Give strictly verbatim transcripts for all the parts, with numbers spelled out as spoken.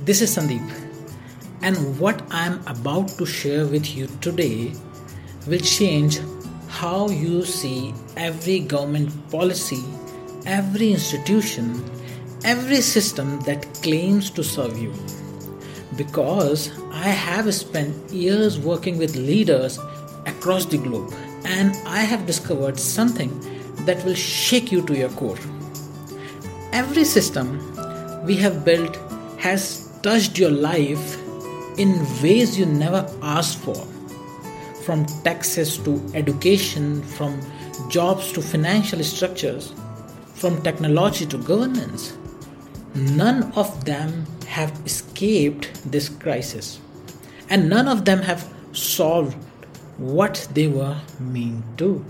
This is Sandeep, and what I am about to share with you today will change how you see every government policy, every institution, every system that claims to serve you. Because I have spent years working with leaders across the globe, and I have discovered something that will shake you to your core. Every system we have built has touched your life in ways you never asked for. From taxes to education, from jobs to financial structures, from technology to governance. None of them have escaped this crisis, and none of them have solved what they were meant to.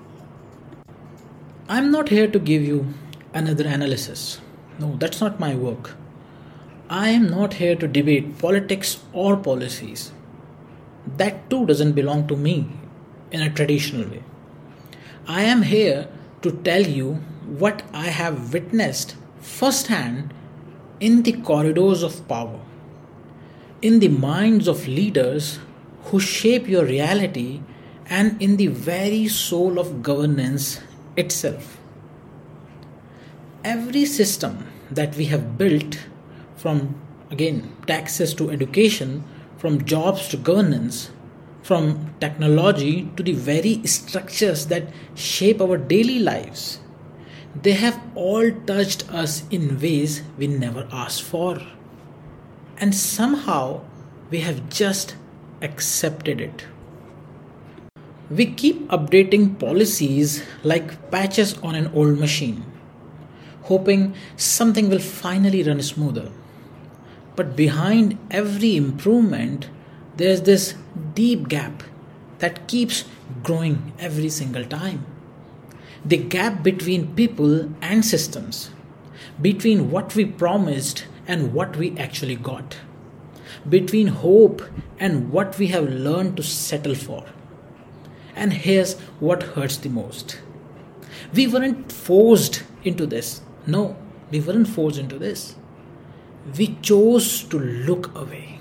I'm not here to give you another analysis. No, that's not my work. I am not here to debate politics or policies. That too doesn't belong to me in a traditional way. I am here to tell you what I have witnessed firsthand in the corridors of power, in the minds of leaders who shape your reality, and in the very soul of governance itself. Every system that we have built, from again taxes to education, from jobs to governance, from technology to the very structures that shape our daily lives, they have all touched us in ways we never asked for. And somehow we have just accepted it. We keep updating policies like patches on an old machine, hoping something will finally run smoother. But behind every improvement, there's this deep gap that keeps growing every single time. The gap between people and systems, between what we promised and what we actually got, between hope and what we have learned to settle for. And here's what hurts the most. We weren't forced into this. No, we weren't forced into this. We chose to look away.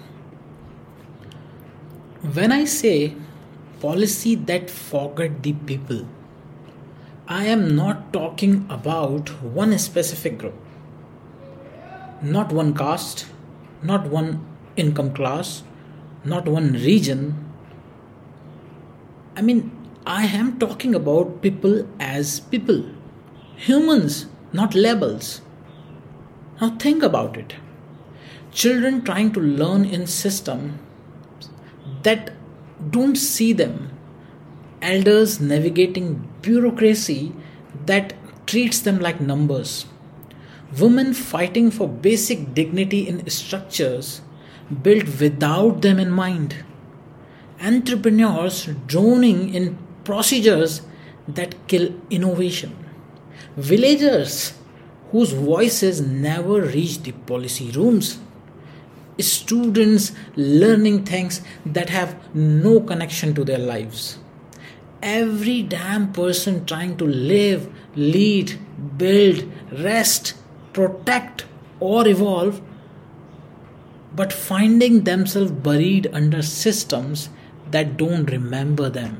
When I say policy that forget the people, I am not talking about one specific group, not one caste, not one income class, not one region. I mean, I am talking about people as people, humans, not labels. Now think about it. Children trying to learn in systems that don't see them. Elders navigating bureaucracy that treats them like numbers. Women fighting for basic dignity in structures built without them in mind. Entrepreneurs drowning in procedures that kill innovation. Villagers whose voices never reach the policy rooms. Students learning things that have no connection to their lives. Every damn person trying to live, lead, build, rest, protect, or evolve, but finding themselves buried under systems that don't remember them.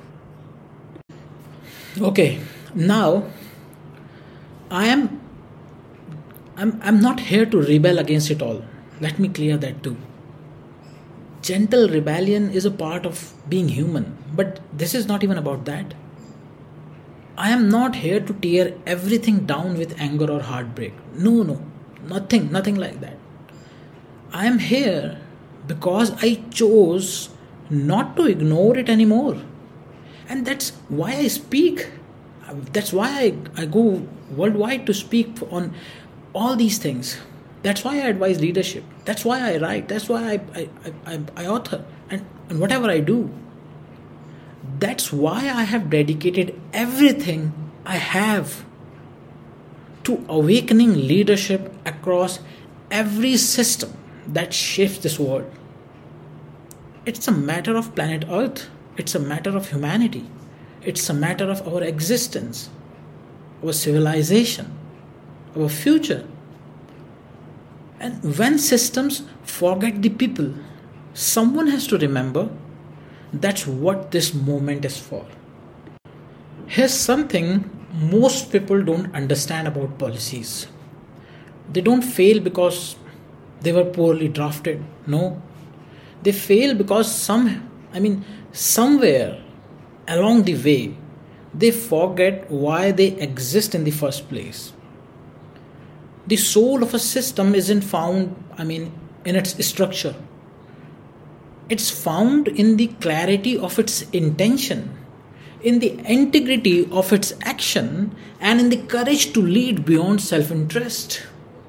Okay, now I am I'm, I'm not here to rebel against it all. Let me clear that too. Gentle rebellion is a part of being human, but this is not even about that. I am not here to tear everything down with anger or heartbreak. No, no, nothing, nothing like that. I am here because I chose not to ignore it anymore. And that's why I speak. That's why I, I go worldwide to speak on all these things. That's why I advise leadership. That's why I write. That's why I, I, I, I author. And, and whatever I do. That's why I have dedicated everything I have to awakening leadership across every system that shapes this world. It's a matter of planet Earth. It's a matter of humanity. It's a matter of our existence, our civilization, our future. And when systems forget the people, someone has to remember that's what this movement is for. Here's something most people don't understand about policies. They don't fail because they were poorly drafted. No. They fail because some, I mean, somewhere along the way, they forget why they exist in the first place. The soul of a system isn't found, I mean, in its structure. It's found in the clarity of its intention, in the integrity of its action, and in the courage to lead beyond self-interest.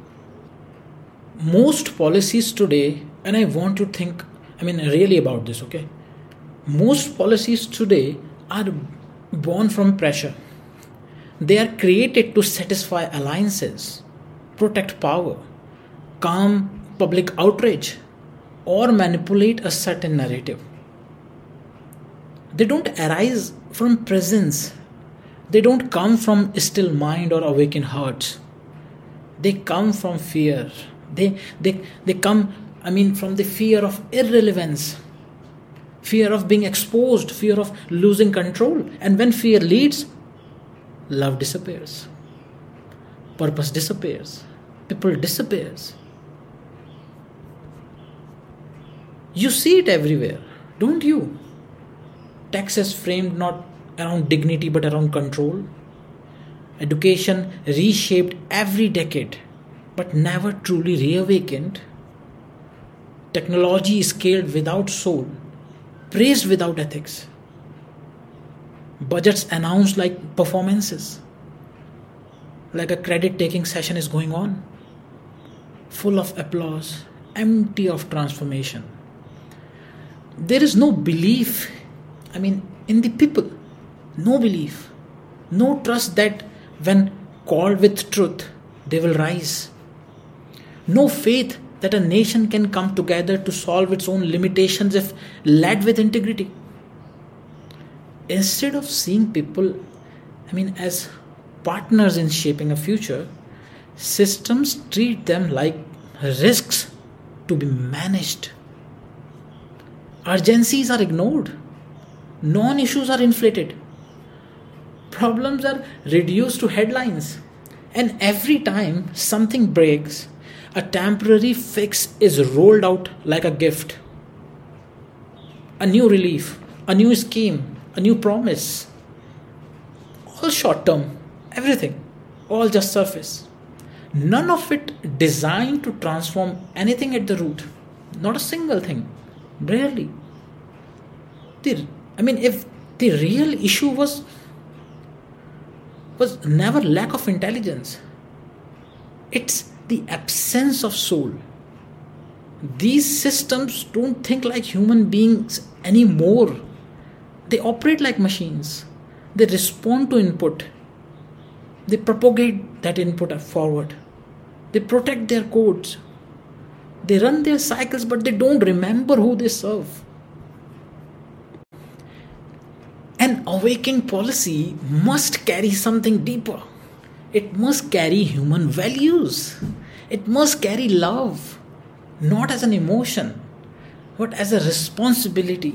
Most policies today, and I want you to think, I mean, really about this, okay? Most policies today are born from pressure. They are created to satisfy alliances, protect power, calm public outrage, or manipulate a certain narrative. They don't arise from presence. They don't come from still mind or awakened hearts. They come from fear. They, they, they come, I mean, from the fear of irrelevance, fear of being exposed, fear of losing control. And when fear leads, love disappears, purpose disappears, people disappears. You see it everywhere, don't you? Taxes framed not around dignity but around control. Education reshaped every decade but never truly reawakened. Technology scaled without soul, praised without ethics. Budgets announced like performances, like a credit taking session is going on, full of applause, empty of transformation. There is no belief, I mean, in the people. No belief. No trust that when called with truth, they will rise. No faith that a nation can come together to solve its own limitations if led with integrity. Instead of seeing people, I mean, as partners in shaping a future, systems treat them like risks to be managed. Urgencies are ignored. Non-issues are inflated. Problems are reduced to headlines. And every time something breaks, a temporary fix is rolled out like a gift. A new relief, a new scheme, a new promise. All short term, everything, all just surface. None of it designed to transform anything at the root. Not a single thing. Rarely. The, I mean, if the real issue was was never lack of intelligence, it's the absence of soul. These systems don't think like human beings anymore. They operate like machines. They respond to input. They propagate that input forward. They protect their codes. They run their cycles, but they don't remember who they serve. An awakened policy must carry something deeper. It must carry human values. It must carry love, not as an emotion, but as a responsibility.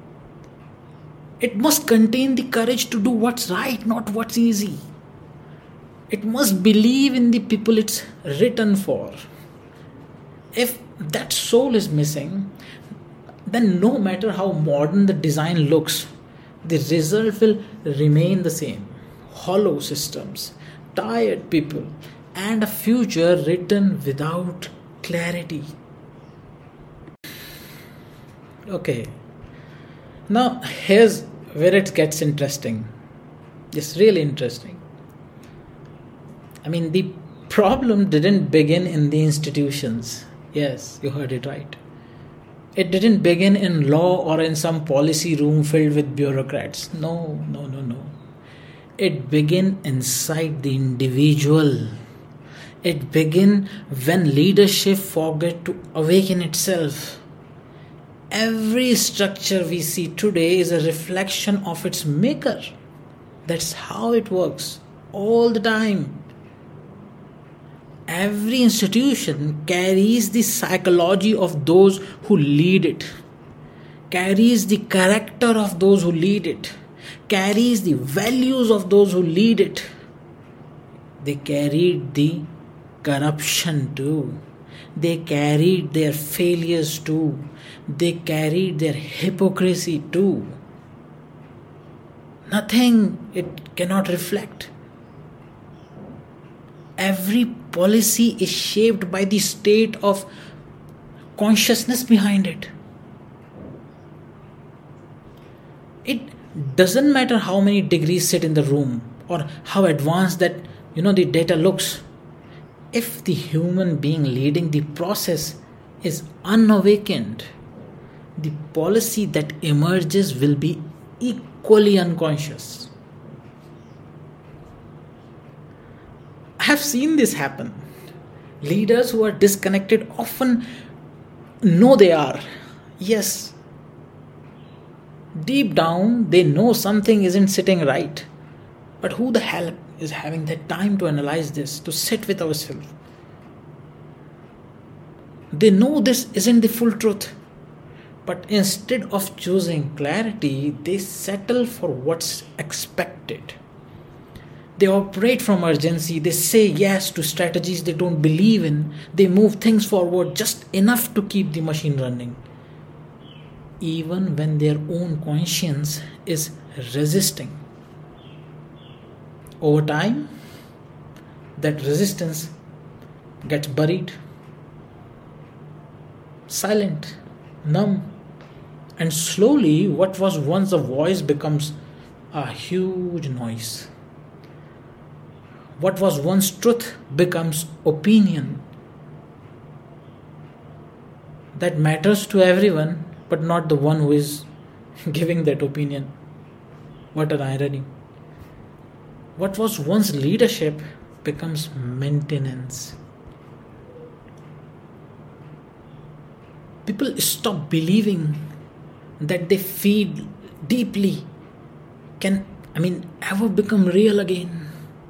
It must contain the courage to do what's right, not what's easy. It must believe in the people it's written for. If that soul is missing, then no matter how modern the design looks, the result will remain the same. Hollow systems, tired people, and a future written without clarity. Okay, now here's where it gets interesting. It's really interesting. I mean, the problem didn't begin in the institutions. Yes, you heard it right. It didn't begin in law or in some policy room filled with bureaucrats. No, no, no, no. It began inside the individual. It began when leadership forgot to awaken itself. Every structure we see today is a reflection of its maker. That's how it works all the time. every institution carries the psychology of those who lead it, carries the character of those who lead it, carries the values of those who lead it. They carried the corruption too. They carried their failures too. They carried their hypocrisy too. Nothing it cannot reflect. Every policy is shaped by the state of consciousness behind it. It doesn't matter how many degrees sit in the room or how advanced that you know the data looks. If the human being leading the process is unawakened, the policy that emerges will be equally unconscious. I have seen this happen. Leaders who are disconnected often know they are. Yes, deep down they know something isn't sitting right. But who the hell is having the time to analyze this, to sit with ourselves? They know this isn't the full truth. But instead of choosing clarity, they settle for what's expected. They operate from urgency. They say yes to strategies they don't believe in. They move things forward just enough to keep the machine running, even when their own conscience is resisting. Over time, that resistance gets buried, silent, numb, and slowly what was once a voice becomes a huge noise. What was once truth becomes opinion that matters to everyone, but not the one who is giving that opinion. What an irony. What was once leadership becomes maintenance. People stop believing that they feed deeply can, I mean, ever become real again.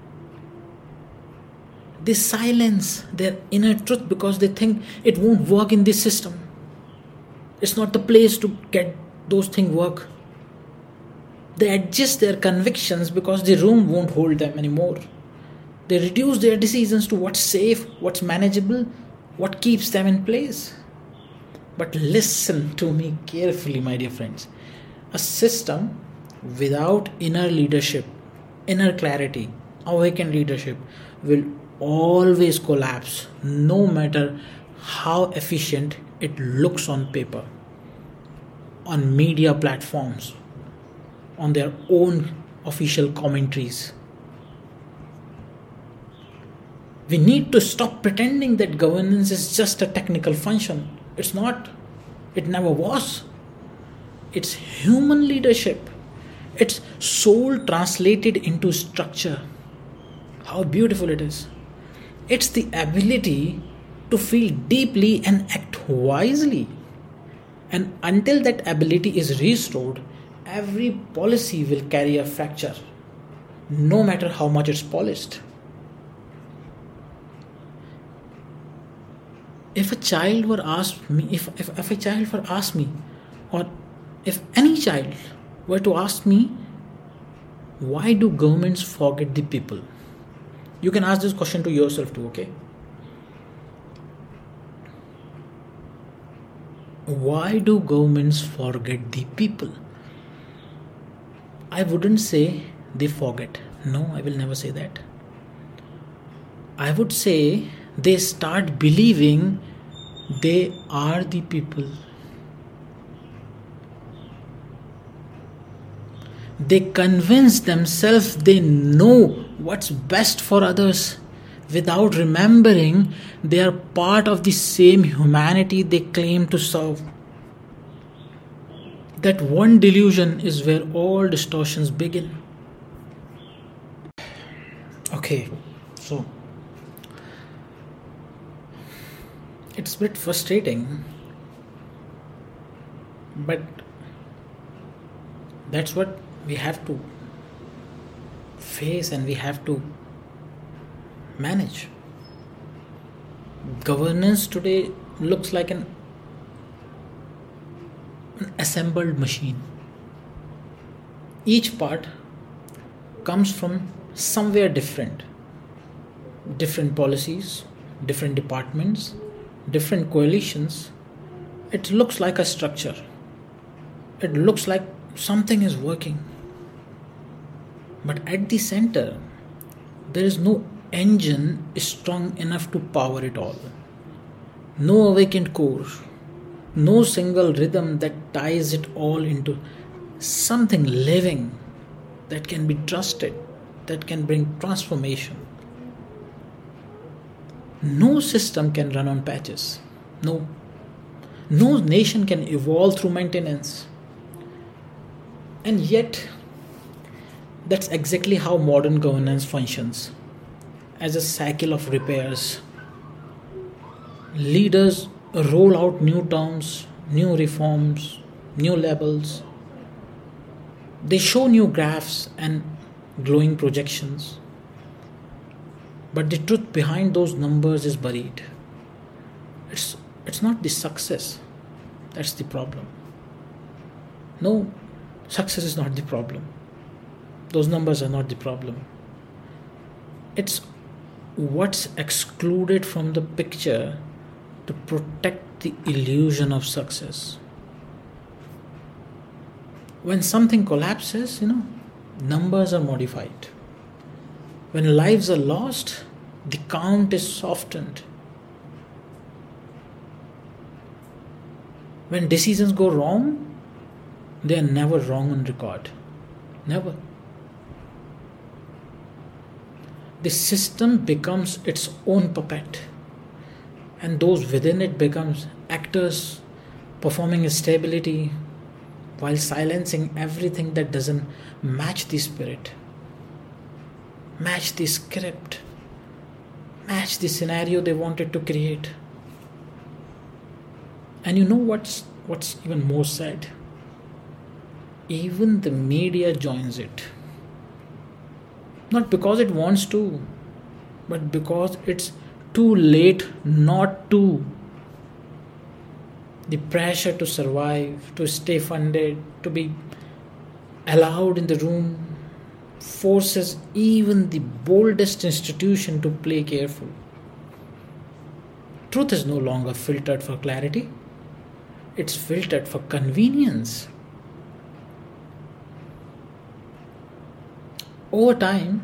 They silence their inner truth because they think it won't work in this system. It's not the place to get those things work. They adjust their convictions because the room won't hold them anymore. They reduce their decisions to what's safe, what's manageable, what keeps them in place. But listen to me carefully, my dear friends. A system without inner leadership, inner clarity, awakened leadership will always collapse, no matter how efficient it looks on paper, on media platforms, on their own official commentaries. We need to stop pretending that governance is just a technical function. It's not. It never was. It's human leadership. It's soul translated into structure. How beautiful it is. It's the ability to feel deeply and act wisely. And until that ability is restored, every policy will carry a fracture, no matter how much it's polished. If a child were asked me, if, if, if a child were asked me, or if any child were to ask me, why do governments forget the people? You can ask this question to yourself too, okay? Why do governments forget the people? I wouldn't say they forget. No, I will never say that. I would say they start believing they are the people. They convince themselves they know what's best for others without remembering they are part of the same humanity they claim to serve. That one delusion is where all distortions begin. Okay, so it's a bit frustrating, but that's what we have to face and we have to manage. Governance today looks like an, an assembled machine. Each part comes from somewhere different. Different policies, different departments, different coalitions. It looks like a structure. It looks like something is working. But at the center, there is no engine strong enough to power it all. No awakened core. No single rhythm that ties it all into something living that can be trusted, that can bring transformation. No system can run on patches. No. No nation can evolve through maintenance. And yet, that's exactly how modern governance functions, as a cycle of repairs. Leaders roll out new terms, new reforms, new labels. They show new graphs and glowing projections. But the truth behind those numbers is buried. It's, it's not the success that's the problem. No, success is not the problem. Those numbers are not the problem. It's what's excluded from the picture to protect the illusion of success. When something collapses, you know, numbers are modified. When lives are lost, the count is softened. When decisions go wrong, they are never wrong on record. Never. The system becomes its own puppet, and those within it becomes actors performing stability while silencing everything that doesn't match the spirit, match the script, match the scenario they wanted to create. And you know what's what's even more sad? Even the media joins it. Not because it wants to, but because it's too late not to. The pressure to survive, to stay funded, to be allowed in the room forces even the boldest institution to play careful. Truth is no longer filtered for clarity. It's filtered for convenience. Over time,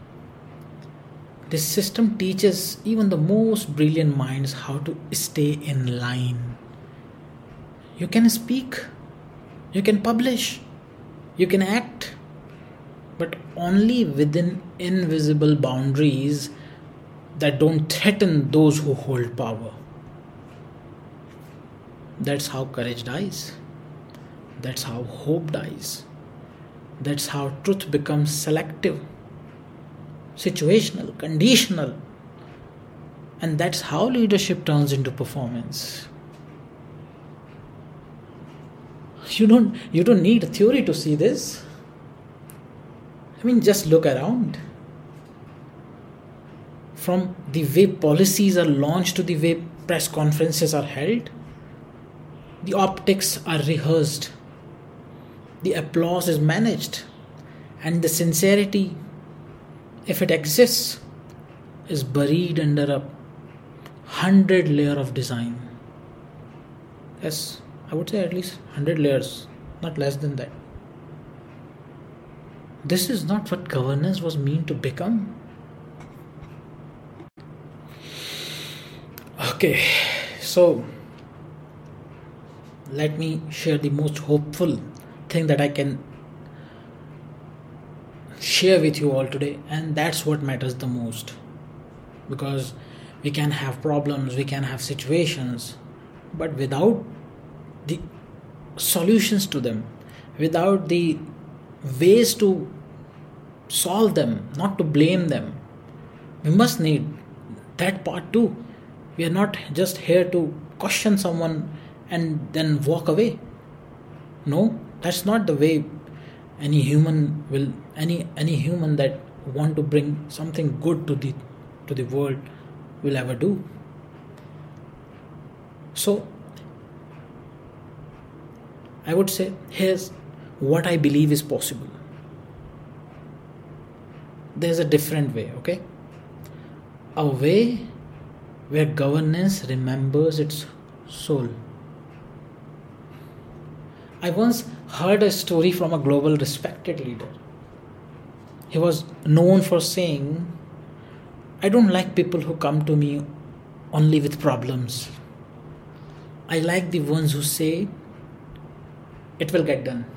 this system teaches even the most brilliant minds how to stay in line. You can speak, you can publish, you can act, but only within invisible boundaries that don't threaten those who hold power. That's how courage dies. That's how hope dies. That's how truth becomes selective, situational, conditional. And that's how leadership turns into performance. You don't, you don't need a theory to see this. I mean, just look around. From the way policies are launched to the way press conferences are held, the optics are rehearsed, the applause is managed, and the sincerity, if it exists, is buried under a hundred layer of design. Yes, I would say at least hundred layers, not less than that. This is not what governance was meant to become. Okay, so let me share the most hopeful thing that I can share with you all today, and that's what matters the most. Because we can have problems, we can have situations, but without the solutions to them, without the ways to solve them, not to blame them, we must need that part too. We are not just here to question someone and then walk away. No, that's not the way any human will any any human that want to bring something good to the to the world will ever do. So I would say, here's what I believe is possible. There's a different way, okay? A way where governance remembers its soul. I once heard a story from a global respected leader. He was known for saying, I don't like people who come to me only with problems. I like the ones who say, it will get done.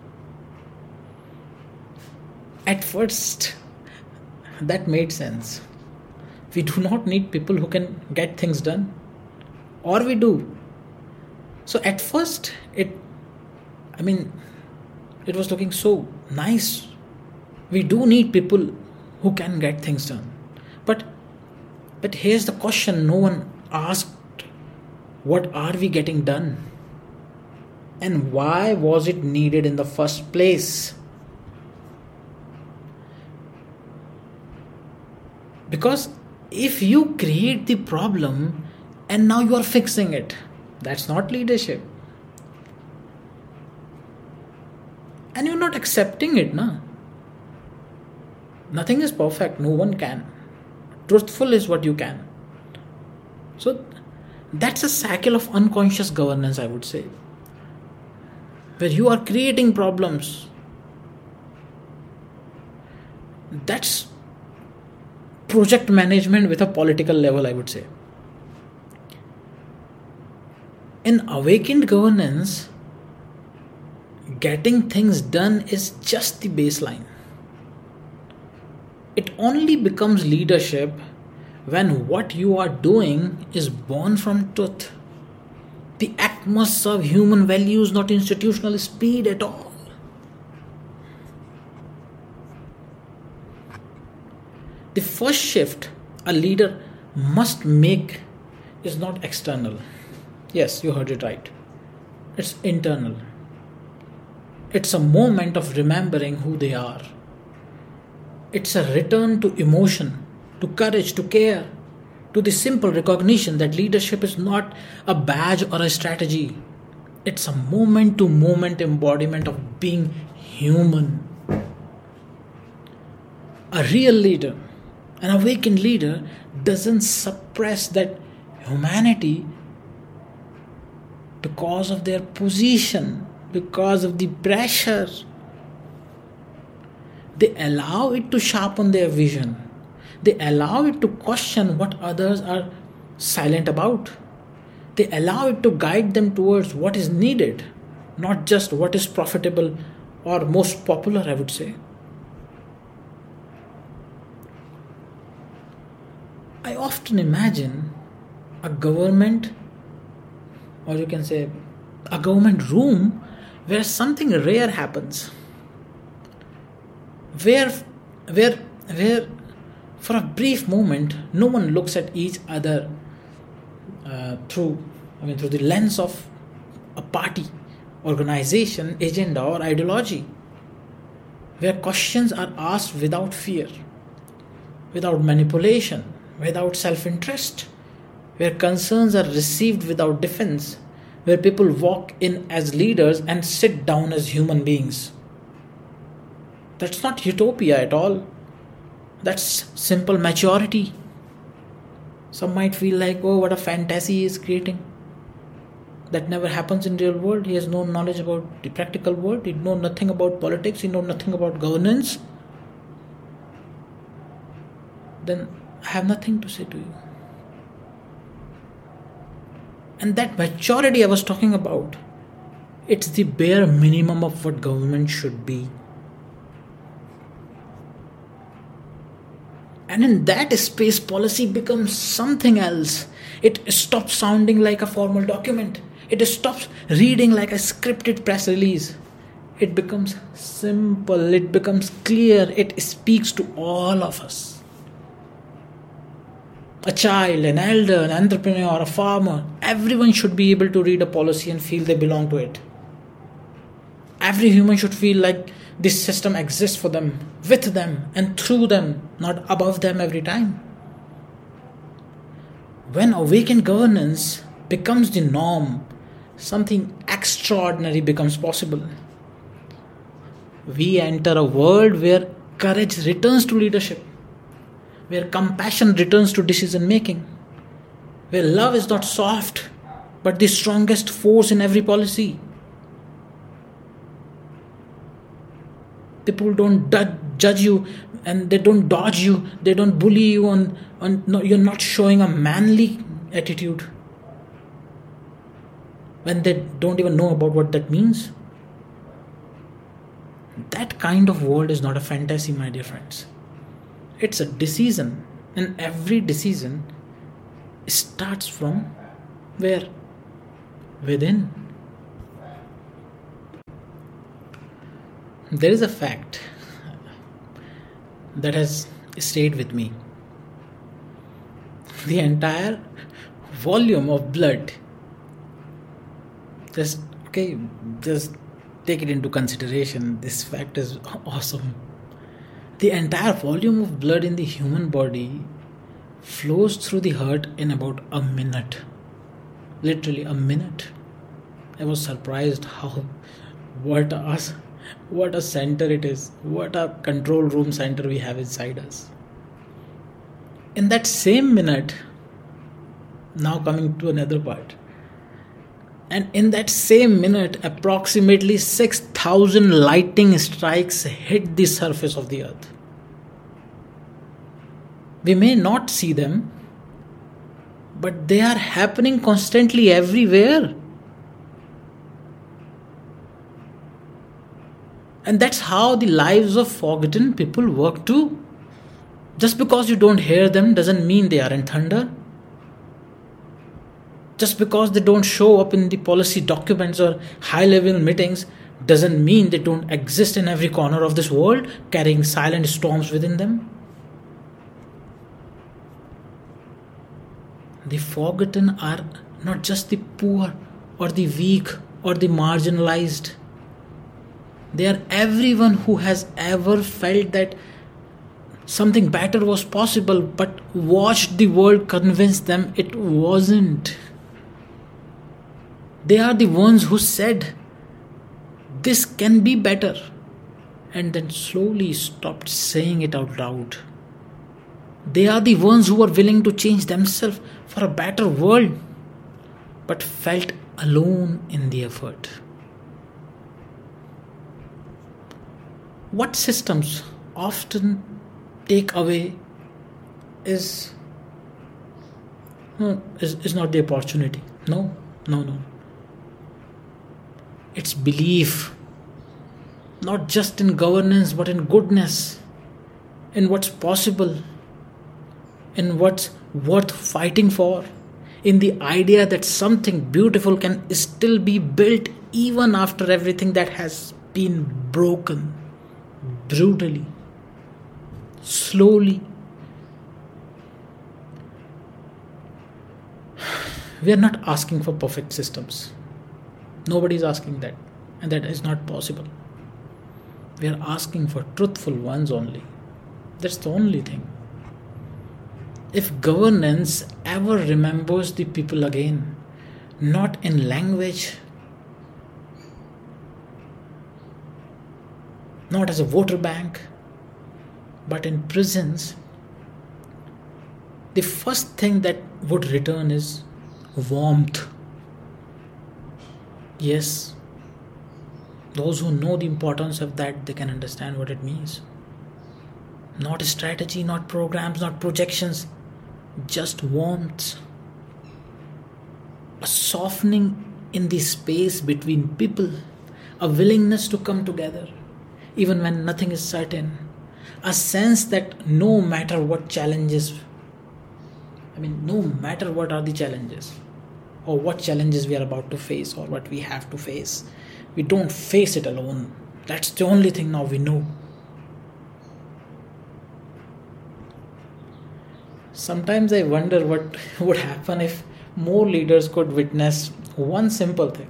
At first, that made sense. We do not need people who can get things done. Or we do. So at first, it, I mean, it was looking so nice. We do need people who can get things done. But, but here's the question no one asked. What are we getting done? And why was it needed in the first place? Because if you create the problem and now you are fixing it, that's not leadership. And you're not accepting it, na? Nothing is perfect, no one can. Truthful is what you can. So that's a cycle of unconscious governance, I would say, where you are creating problems. That's project management with a political level, I would say. In awakened governance, getting things done is just the baseline. It only becomes leadership when what you are doing is born from truth. The act must serve human values, not institutional speed at all. The first shift a leader must make is not external. Yes, you heard it right. It's internal. It's a moment of remembering who they are. It's a return to emotion, to courage, to care, to the simple recognition that leadership is not a badge or a strategy. It's a moment-to-moment embodiment of being human. A real leader, an awakened leader, doesn't suppress that humanity because of their position, because of the pressure. They allow it to sharpen their vision. They allow it to question what others are silent about. They allow it to guide them towards what is needed, not just what is profitable or most popular, I would say. I often imagine a government, or you can say a government room, where something rare happens. Where, where, where for a brief moment, no one looks at each other uh, through, I mean, through the lens of a party, organization, agenda, or ideology. Where questions are asked without fear, without manipulation, without self-interest. Where concerns are received without defense. Where people walk in as leaders and sit down as human beings. That's not utopia at all. That's simple maturity. Some might feel like, oh, what a fantasy he is creating. That never happens in the real world. He has no knowledge about the practical world. He knows nothing about politics. He knows nothing about governance. Then I have nothing to say to you. And that maturity I was talking about, it's the bare minimum of what government should be. And in that space, policy becomes something else. It stops sounding like a formal document. It stops reading like a scripted press release. It becomes simple. It becomes clear. It speaks to all of us. A child, an elder, an entrepreneur, a farmer, everyone should be able to read a policy and feel they belong to it. Every human should feel like this system exists for them, with them, and through them, not above them every time. When awakened governance becomes the norm, something extraordinary becomes possible. We enter a world where courage returns to leadership, where compassion returns to decision making, where love is not soft but the strongest force in every policy. People don't du- judge you, and they don't dodge you, they don't bully you on, on no, you're not showing a manly attitude when they don't even know about what that means. That kind of world is not a fantasy, my dear friends. It's a decision, and every decision starts from where? Within. There is a fact that has stayed with me. The entire volume of blood, just okay, just take it into consideration. This fact is awesome. The entire volume of blood in the human body flows through the heart in about a minute. Literally a minute. I was surprised how what a what a center it is. What a control room center we have inside us. In that same minute, now coming to another part, and in that same minute, approximately six thousand lightning strikes hit the surface of the earth. We may not see them, but they are happening constantly everywhere. And that's how the lives of forgotten people work too. Just because you don't hear them doesn't mean they aren't thunder. Just because they don't show up in the policy documents or high-level meetings doesn't mean they don't exist in every corner of this world, carrying silent storms within them. The forgotten are not just the poor or the weak or the marginalized. They are everyone who has ever felt that something better was possible but watched the world convince them it wasn't. They are the ones who said, "This can be better," and then slowly stopped saying it out loud. They are the ones who are willing to change themselves for a better world, but felt alone in the effort. What systems often take away is, no, is, is not the opportunity. No, no, no. It's belief, not just in governance, but in goodness, in what's possible, in what's worth fighting for, in the idea that something beautiful can still be built even after everything that has been broken, brutally, slowly. We are not asking for perfect systems. Nobody is asking that, and that is not possible. We are asking for truthful ones only. That's the only thing. If governance ever remembers the people again, not in language, not as a voter bank, but in presence, the first thing that would return is warmth. Yes, those who know the importance of that, they can understand what it means. Not a strategy, not programs, not projections, just warmth. A softening in the space between people, a willingness to come together, even when nothing is certain. A sense that no matter what challenges, I mean, no matter what are the challenges, or what challenges we are about to face, or what we have to face, we don't face it alone. That's the only thing now we know. Sometimes I wonder what would happen if more leaders could witness one simple thing.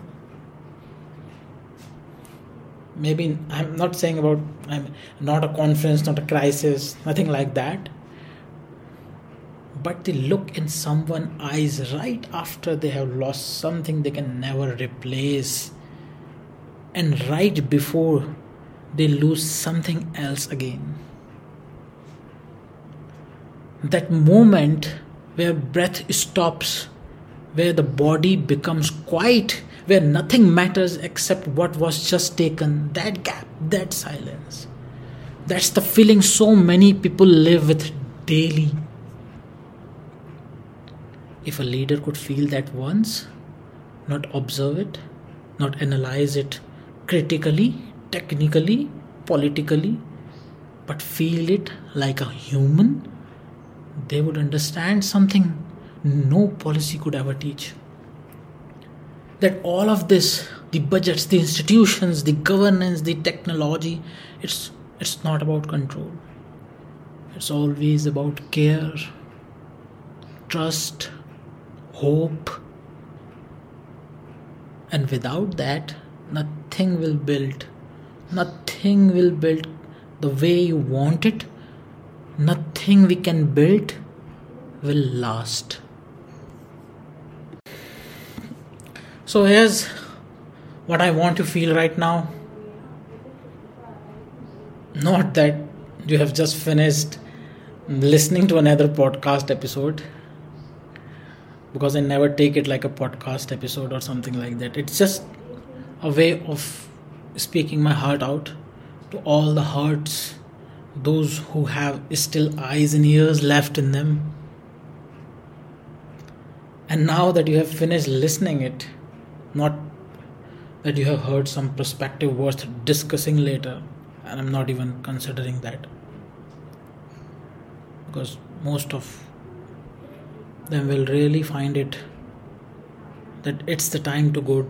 Maybe I'm not saying about, I'm not a conference, not a crisis, nothing like that. but the look in someone's eyes right after they have lost something they can never replace, and right before they lose something else again. That moment where breath stops, where the body becomes quiet, where nothing matters except what was just taken, that gap, that silence. That's the feeling so many people live with daily. If a leader could feel that once, not observe it, not analyze it critically, technically, politically, but feel it like a human, they would understand something no policy could ever teach. That all of this, the budgets, the institutions, the governance, the technology, it's it's not about control. It's always about care, trust, hope. And without that, nothing will build. Nothing will build the way you want it. Nothing we can build will last. So here's what I want to feel right now. Not that you have just finished listening to another podcast episode, because I never take it like a podcast episode or something like that. It's just a way of speaking my heart out to all the hearts, those who have still eyes and ears left in them. And now that you have finished listening it, not that you have heard some perspective worth discussing later, and I'm not even considering that, because most of them will really find it that it's the time to go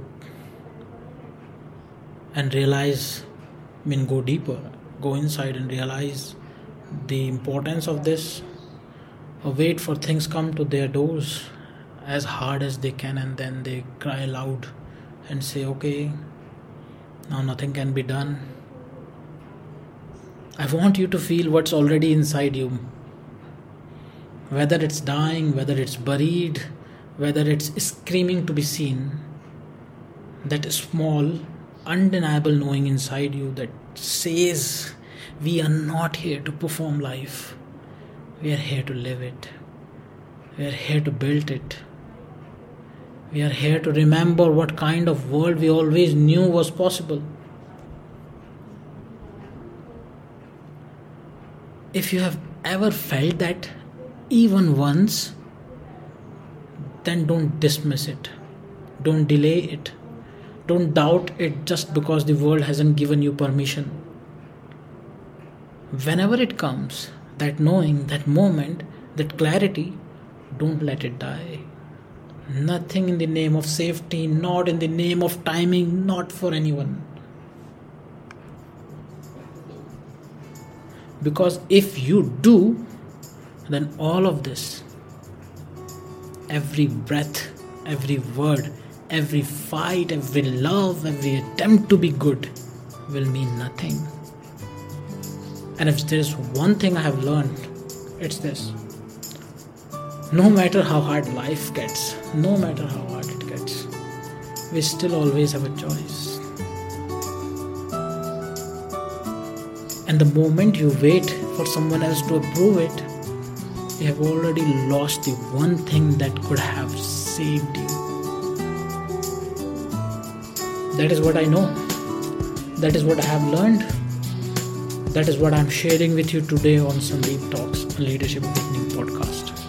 and realize, I mean go deeper, go inside and realize the importance of this, or wait for things come to their doors as hard as they can, and then they cry loud and say, okay, now nothing can be done. I want you to feel what's already inside you. Whether it's dying, whether it's buried, whether it's screaming to be seen. That small, undeniable knowing inside you that says, we are not here to perform life. We are here to live it. We are here to build it. We are here to remember what kind of world we always knew was possible. If you have ever felt that even once, then don't dismiss it. Don't delay it. Don't doubt it just because the world hasn't given you permission. Whenever it comes, that knowing, that moment, that clarity, don't let it die. Nothing in the name of safety, not in the name of timing, not for anyone. Because if you do, then all of this, every breath, every word, every fight, every love, every attempt to be good will mean nothing. And if there is one thing I have learned, it's this. No matter how hard life gets, no matter how hard it gets, we still always have a choice. And the moment you wait for someone else to approve it, you have already lost the one thing that could have saved you. That is what I know. That is what I have learned. That is what I am sharing with you today on Sandeep Talks, a Leadership Awakening podcast.